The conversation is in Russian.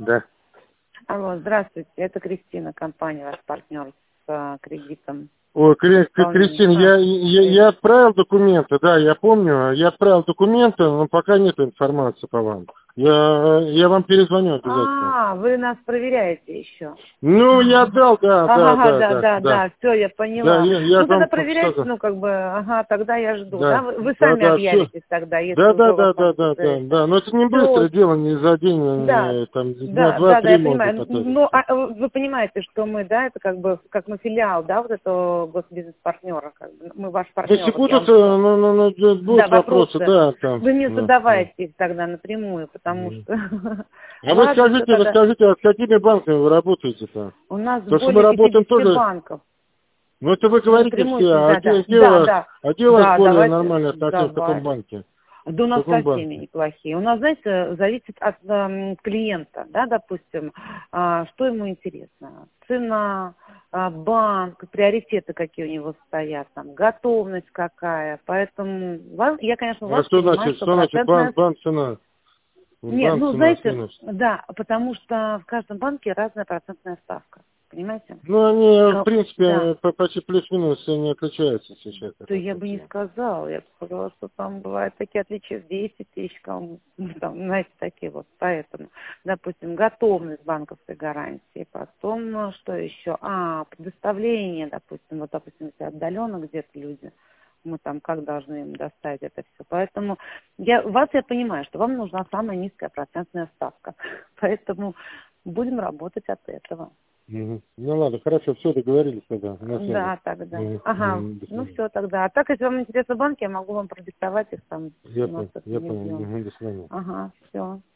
Да. Алло, здравствуйте, это Кристина, компания, ваш партнер с кредитом. Ой, Исполнение. Кристина, я отправил документы, да, я помню, я отправил документы, но пока нет информации по вам. Я вам перезвоню обязательно. Вы нас проверяете еще. Ну, я отдал, да. Да, все, я Да, поняла. я Ну, тогда вам проверяйте, сказал. тогда я жду, да? Да, Вы сами да, все. объявитесь тогда, если Да, уже да, у вас да, там да, да, что-то да, это. да. Но это не Все, быстрое дело, не за день, да, не, там, дня да, два-три я могут понимаю. это Но все. вы понимаете, что мы, да, это как мы филиал, да, вот этого госбизнес-партнера, как бы. Мы ваш партнер, Если вот я будут, вам что. будут Да, вопросы, вопросы. да, там. Вы мне Да, да. задавайте их тогда напрямую, потому что... А Ладно, все вы тогда. скажите, а с какими банками вы работаете-то? У нас Потому что мы более работаем 50 тоже. банков. Ну это вы Мы говорите напрямую все, с ними, а да, да, где у да, вас, да. у вас Да, более давайте, нормальные отношения, в каком давайте. банке? Да у В нас со каком всеми банке? неплохие. У нас, знаете, зависит от клиента, да, допустим, что ему интересно. Цена, банк, приоритеты, какие у него стоят, там, готовность какая. Поэтому я, конечно, А вас понимаю, что что значит процентная... банк цена? Нет, Банк ну, цена с знаете, минус. да, потому что в каждом банке разная процентная ставка. Понимаете? Ну они, в Да. принципе, почти плюс-минус не отличаются сейчас, я То так я вот. бы не сказала. Я бы сказала, что там бывают такие отличия в 10 тысяч, там, знаете, такие вот. Поэтому, допустим, готовность банковской гарантии, потом, что еще? Предоставление, допустим, если отдаленно где-то люди, мы там как должны им доставить это все. Поэтому я понимаю, что вам нужна самая низкая процентная ставка. Поэтому будем работать от этого. Мгм. Ну ладно, хорошо, все, договорились тогда. На связи. Да, тогда. Мгм. Ага. До Ну свидания. все тогда. А так, если вам интересны банки, я могу вам продиктовать их там. У нас это Я не понял. сделано. Мгм. До свидания. Ага, все.